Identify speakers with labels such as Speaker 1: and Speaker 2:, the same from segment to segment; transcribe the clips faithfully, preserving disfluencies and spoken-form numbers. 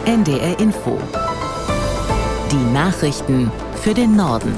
Speaker 1: N D R Info. Die Nachrichten für den Norden.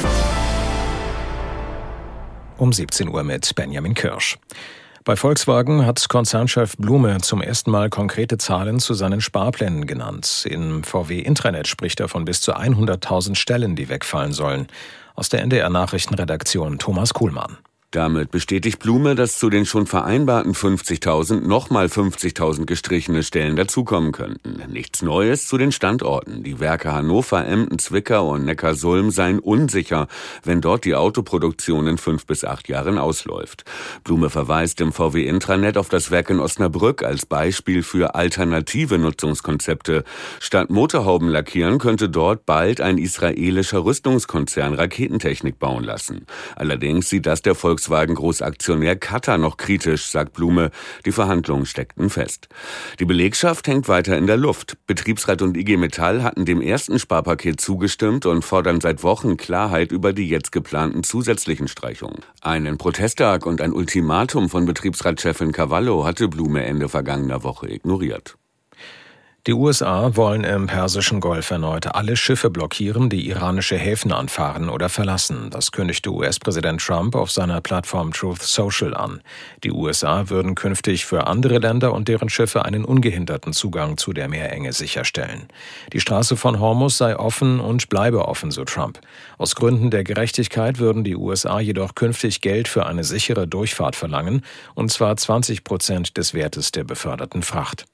Speaker 2: Um siebzehn Uhr mit Benjamin Kirsch. Bei Volkswagen hat Konzernchef Blume zum ersten Mal konkrete Zahlen zu seinen Sparplänen genannt. Im V W-Intranet spricht er von bis zu hunderttausend Stellen, die wegfallen sollen. Aus der N D R-Nachrichtenredaktion Thomas Kuhlmann.
Speaker 3: Damit bestätigt Blume, dass zu den schon vereinbarten fünfzigtausend nochmal fünfzigtausend gestrichene Stellen dazukommen könnten. Nichts Neues zu den Standorten. Die Werke Hannover, Emden, Zwickau und Neckarsulm seien unsicher, wenn dort die Autoproduktion in fünf bis acht Jahren ausläuft. Blume verweist im V W-Intranet auf das Werk in Osnabrück als Beispiel für alternative Nutzungskonzepte. Statt Motorhauben lackieren könnte dort bald ein israelischer Rüstungskonzern Raketentechnik bauen lassen. Allerdings sieht das der Volkswagen Volkswagen-Großaktionär Qatar noch kritisch, sagt Blume. Die Verhandlungen steckten fest. Die Belegschaft hängt weiter in der Luft. Betriebsrat und I G Metall hatten dem ersten Sparpaket zugestimmt und fordern seit Wochen Klarheit über die jetzt geplanten zusätzlichen Streichungen. Einen Protesttag und ein Ultimatum von Betriebsratschefin Cavallo hatte Blume Ende vergangener Woche ignoriert.
Speaker 2: Die U S A wollen im Persischen Golf erneut alle Schiffe blockieren, die iranische Häfen anfahren oder verlassen. Das kündigte U S-Präsident Trump auf seiner Plattform Truth Social an. Die U S A würden künftig für andere Länder und deren Schiffe einen ungehinderten Zugang zu der Meerenge sicherstellen. Die Straße von Hormuz sei offen und bleibe offen, so Trump. Aus Gründen der Gerechtigkeit würden die U S A jedoch künftig Geld für eine sichere Durchfahrt verlangen, und zwar zwanzig Prozent des Wertes der beförderten Fracht.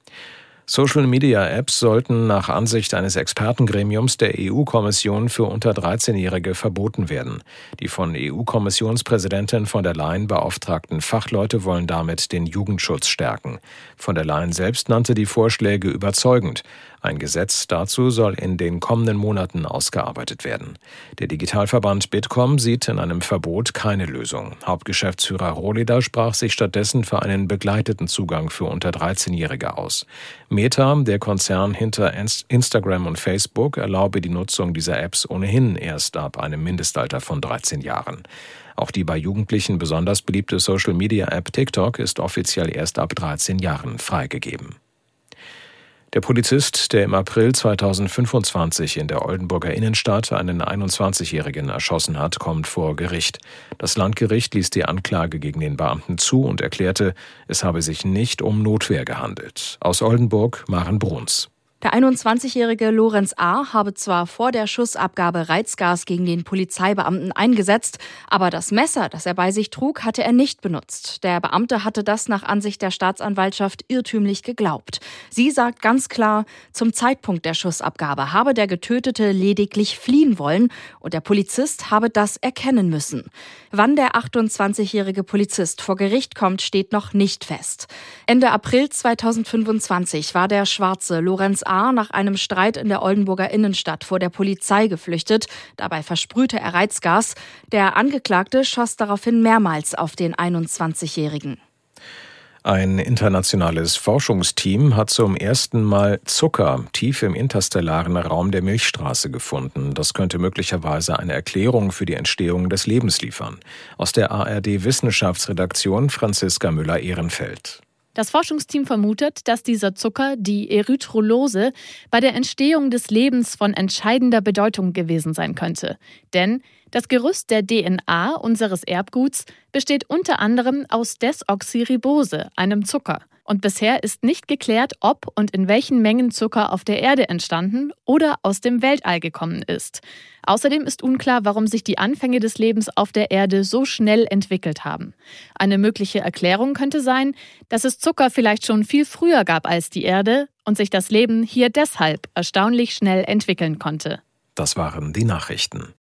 Speaker 2: Social-Media-Apps sollten nach Ansicht eines Expertengremiums der E U-Kommission für unter dreizehnjährige verboten werden. Die von E U-Kommissionspräsidentin von der Leyen beauftragten Fachleute wollen damit den Jugendschutz stärken. Von der Leyen selbst nannte die Vorschläge überzeugend. Ein Gesetz dazu soll in den kommenden Monaten ausgearbeitet werden. Der Digitalverband Bitkom sieht in einem Verbot keine Lösung. Hauptgeschäftsführer Rohleder sprach sich stattdessen für einen begleiteten Zugang für unter dreizehnjährige aus. Meta, der Konzern hinter Instagram und Facebook, erlaube die Nutzung dieser Apps ohnehin erst ab einem Mindestalter von dreizehn Jahren. Auch die bei Jugendlichen besonders beliebte Social-Media-App TikTok ist offiziell erst ab dreizehn Jahren freigegeben. Der Polizist, der im April zweitausendfünfundzwanzig in der Oldenburger Innenstadt einen einundzwanzigjährigen erschossen hat, kommt vor Gericht. Das Landgericht ließ die Anklage gegen den Beamten zu und erklärte, es habe sich nicht um Notwehr gehandelt. Aus Oldenburg, Maren Bruns.
Speaker 4: Der einundzwanzigjährige Lorenz A. habe zwar vor der Schussabgabe Reizgas gegen den Polizeibeamten eingesetzt, aber das Messer, das er bei sich trug, hatte er nicht benutzt. Der Beamte hatte das nach Ansicht der Staatsanwaltschaft irrtümlich geglaubt. Sie sagt ganz klar, zum Zeitpunkt der Schussabgabe habe der Getötete lediglich fliehen wollen und der Polizist habe das erkennen müssen. Wann der achtundzwanzigjährige Polizist vor Gericht kommt, steht noch nicht fest. Ende April zweitausendfünfundzwanzig war der schwarze Lorenz A. nach einem Streit in der Oldenburger Innenstadt vor der Polizei geflüchtet. Dabei versprühte er Reizgas. Der Angeklagte schoss daraufhin mehrmals auf den einundzwanzigjährigen.
Speaker 2: Ein internationales Forschungsteam hat zum ersten Mal Zucker tief im interstellaren Raum der Milchstraße gefunden. Das könnte möglicherweise eine Erklärung für die Entstehung des Lebens liefern. Aus der A R D-Wissenschaftsredaktion Franziska Müller-Ehrenfeld.
Speaker 5: Das Forschungsteam vermutet, dass dieser Zucker, die Erythrolose, bei der Entstehung des Lebens von entscheidender Bedeutung gewesen sein könnte. Denn das Gerüst der D N A unseres Erbguts besteht unter anderem aus Desoxyribose, einem Zucker. Und bisher ist nicht geklärt, ob und in welchen Mengen Zucker auf der Erde entstanden oder aus dem Weltall gekommen ist. Außerdem ist unklar, warum sich die Anfänge des Lebens auf der Erde so schnell entwickelt haben. Eine mögliche Erklärung könnte sein, dass es Zucker vielleicht schon viel früher gab als die Erde und sich das Leben hier deshalb erstaunlich schnell entwickeln konnte.
Speaker 2: Das waren die Nachrichten.